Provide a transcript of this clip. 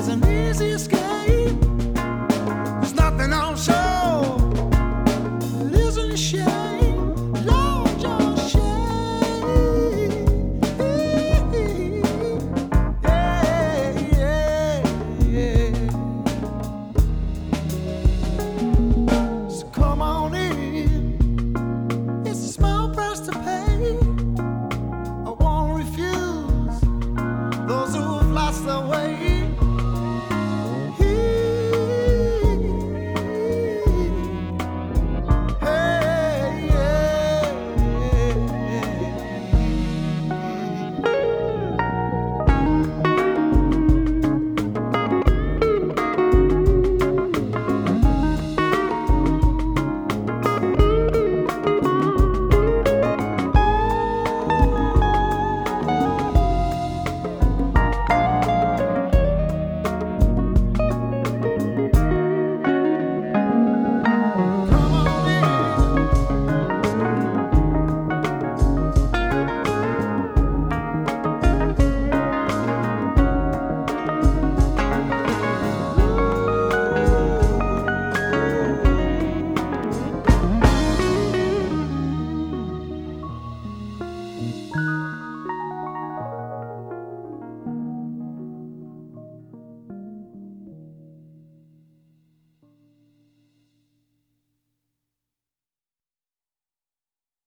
there's an easy escape. There's nothing on show. It isn't a shame. Lord, your shame. Yeah, yeah, yeah. So come on in. It's a small price to pay. I won't refuse those who've lost their way.